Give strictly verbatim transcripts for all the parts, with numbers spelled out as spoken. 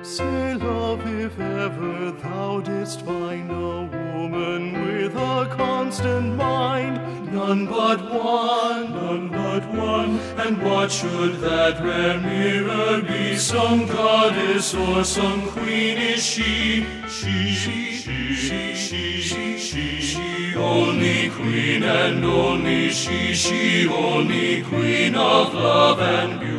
Say, love, if ever thou didst find a woman with a constant mind, none but one, none but one. And what should that rare mirror be? Some goddess or some queen is she? She, she, she, she, she, she, she, she, only queen and only she, she, only queen of love and beauty.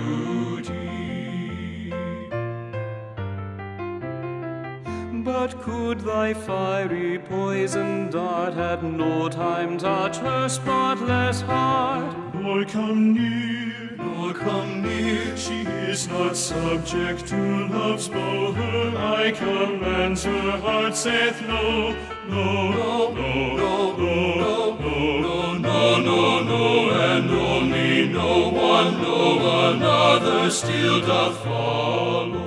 But could thy fiery poison dart at no time touch her spotless heart? Nor come near, nor come near, she is not subject to love's bow. Her eye commands, her heart saith no, no, no, no, no, no, no, no, no, no, and only no one, no another still doth follow.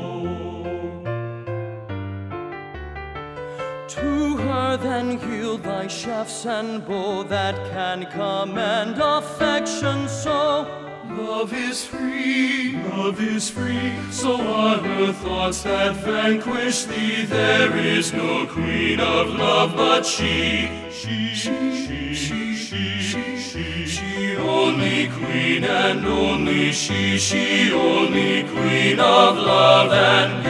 To her then yield thy shafts and bow that can command affection so. Love is free, love is free, so are her thoughts that vanquish thee. There is no queen of love but she, she, she, she, she, she, she, she, only queen and only she, she, only queen of love and